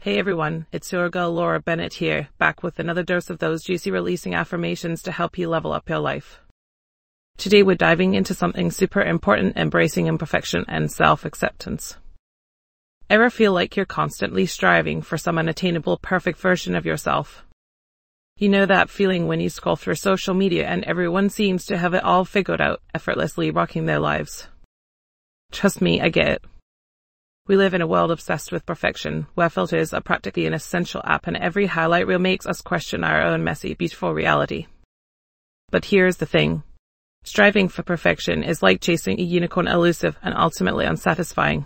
Hey everyone, it's your girl Laura Bennett here, back with another dose of those juicy releasing affirmations to help you level up your life. Today we're diving into something super important: embracing imperfection and self-acceptance. Ever feel like you're constantly striving for some unattainable perfect version of yourself? You know that feeling when you scroll through social media and everyone seems to have it all figured out, effortlessly rocking their lives? Trust me, I get it. We live in a world obsessed with perfection, where filters are practically an essential app and every highlight reel makes us question our own messy, beautiful reality. But here's the thing. Striving for perfection is like chasing a unicorn, elusive and ultimately unsatisfying.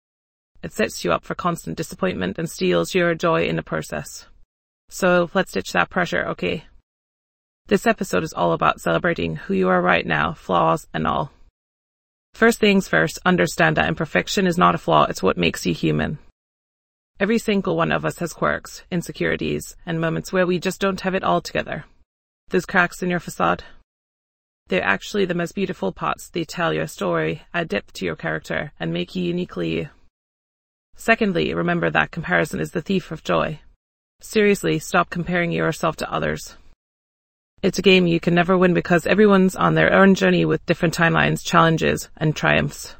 It sets you up for constant disappointment and steals your joy in the process. So let's ditch that pressure, okay? This episode is all about celebrating who you are right now, flaws and all. First things first, understand that imperfection is not a flaw, it's what makes you human. Every single one of us has quirks, insecurities, and moments where we just don't have it all together. Those cracks in your facade? They're actually the most beautiful parts. They tell your story, add depth to your character, and make you uniquely you. Secondly, remember that comparison is the thief of joy. Seriously, stop comparing yourself to others. It's a game you can never win because everyone's on their own journey with different timelines, challenges, and triumphs.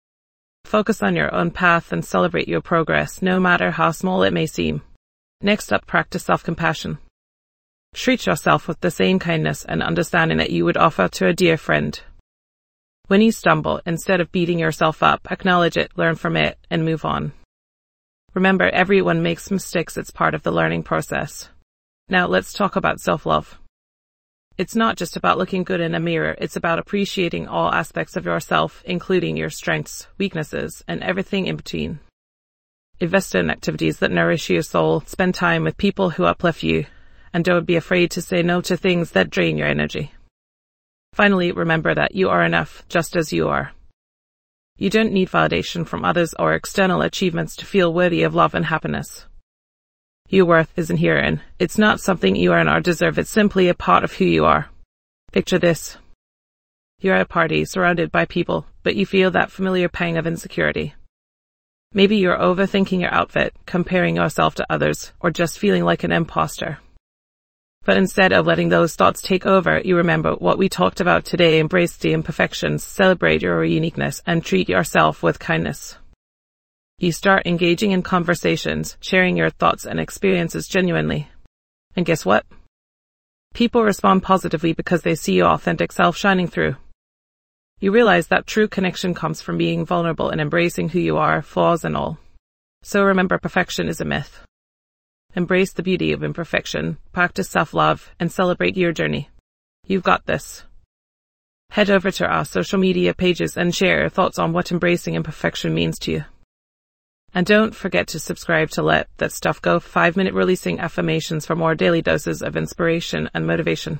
Focus on your own path and celebrate your progress, no matter how small it may seem. Next up, practice self-compassion. Treat yourself with the same kindness and understanding that you would offer to a dear friend. When you stumble, instead of beating yourself up, acknowledge it, learn from it, and move on. Remember, everyone makes mistakes, it's part of the learning process. Now let's talk about self-love. It's not just about looking good in a mirror, it's about appreciating all aspects of yourself, including your strengths, weaknesses, and everything in between. Invest in activities that nourish your soul, spend time with people who uplift you, and don't be afraid to say no to things that drain your energy. Finally, remember that you are enough, just as you are. You don't need validation from others or external achievements to feel worthy of love and happiness. Your worth is inherent. It's not something you earn or deserve, it's simply a part of who you are. Picture this. You're at a party, surrounded by people, but you feel that familiar pang of insecurity. Maybe you're overthinking your outfit, comparing yourself to others, or just feeling like an imposter. But instead of letting those thoughts take over, you remember what we talked about today: embrace the imperfections, celebrate your uniqueness, and treat yourself with kindness. You start engaging in conversations, sharing your thoughts and experiences genuinely. And guess what? People respond positively because they see your authentic self shining through. You realize that true connection comes from being vulnerable and embracing who you are, flaws and all. So remember, perfection is a myth. Embrace the beauty of imperfection, practice self-love, and celebrate your journey. You've got this. Head over to our social media pages and share your thoughts on what embracing imperfection means to you. And don't forget to subscribe to Let That Stuff Go, 5-minute releasing affirmations for more daily doses of inspiration and motivation.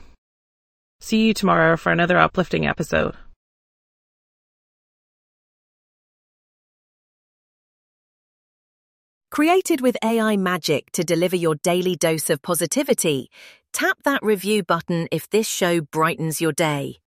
See you tomorrow for another uplifting episode. Created with AI magic to deliver your daily dose of positivity, tap that review button if this show brightens your day.